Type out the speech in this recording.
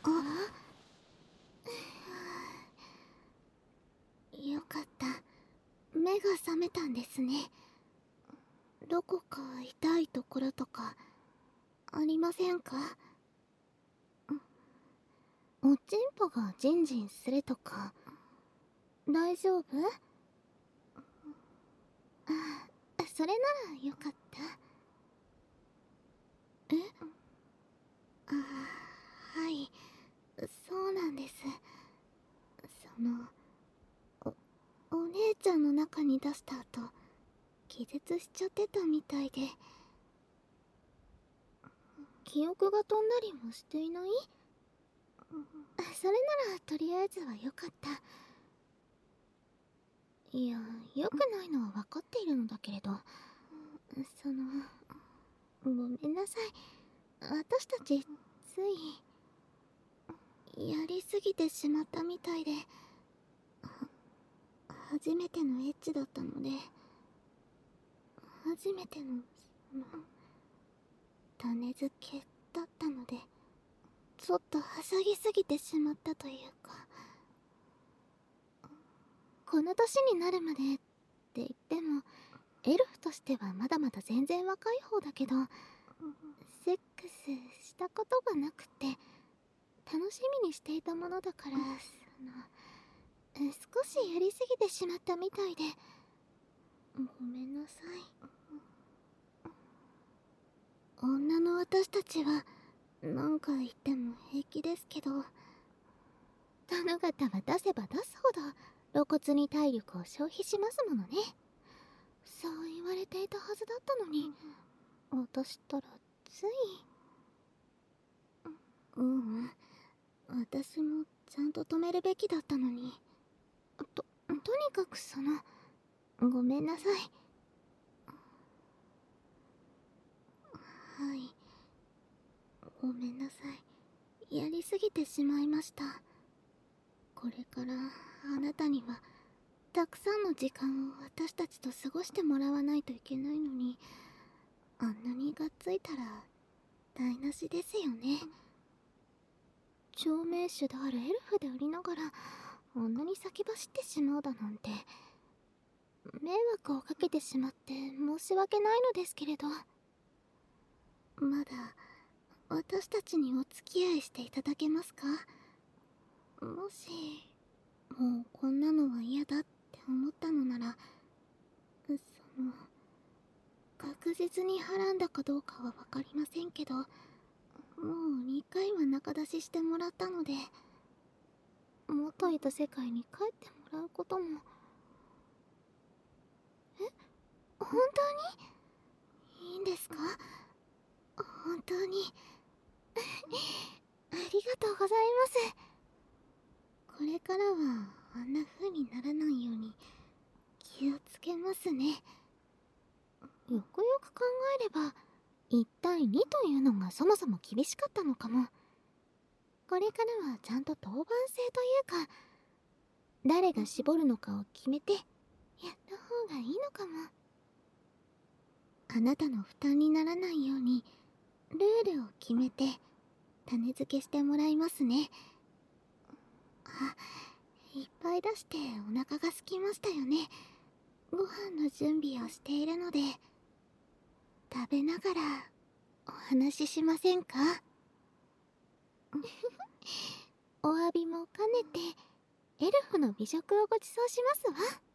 よかった。目が覚めたんですね。どこか痛いところとかありませんか？おちんぽがジンジンするとか大丈夫？それならよかった。え？はい、そうなんです。お姉ちゃんの中に出した後気絶しちゃってたみたいで、記憶が飛んだりもしていない？それならとりあえずはよかった。いや、良くないのは分かっているのだけれど、ごめんなさい。私たちついやりすぎてしまったみたいで、初めてのエッチだったので、初めての種付けだったので、ちょっとはしゃぎすぎてしまったというか。この年になるまでって言ってもエルフとしてはまだまだ全然若い方だけど、セックスしたことがなくて楽しみにしていたものだから、少しやりすぎてしまったみたいで、ごめんなさい。女の私たちは何か言っても平気ですけど、殿方は出せば出すほど露骨に体力を消費しますものね。そう言われていたはずだったのに、私ったらつい。私もちゃんと止めるべきだったのに。とにかくごめんなさい。はい、ごめんなさい。やりすぎてしまいました。これからあなたにはたくさんの時間を私たちと過ごしてもらわないといけないのに、あんなにがっついたら台無しですよね。長命種であるエルフでありながらあんなに先走ってしまうだなんて、迷惑をかけてしまって申し訳ないのですけれど、まだ私たちにお付き合いしていただけますか？もしもうこんなのは嫌だって思ったのなら、確実にはらんだかどうかは分かりませんけど、もう2回は仲出ししてもらったので、元いた世界に帰ってもらうことも。本当にいいんですか？本当にありがとうございます。これからはあんな風にならないように気をつけますね。よくよく考えれば1対2というのがそもそも厳しかったのかも。これからはちゃんと当番制というか、誰が絞るのかを決めてやった方がいいのかも。あなたの負担にならないようにルールを決めて種付けしてもらいますね。いっぱい出してお腹が空きましたよね。ご飯の準備をしているので、食べながらお話ししませんか？お詫びも兼ねてエルフの美食をご馳走しますわ。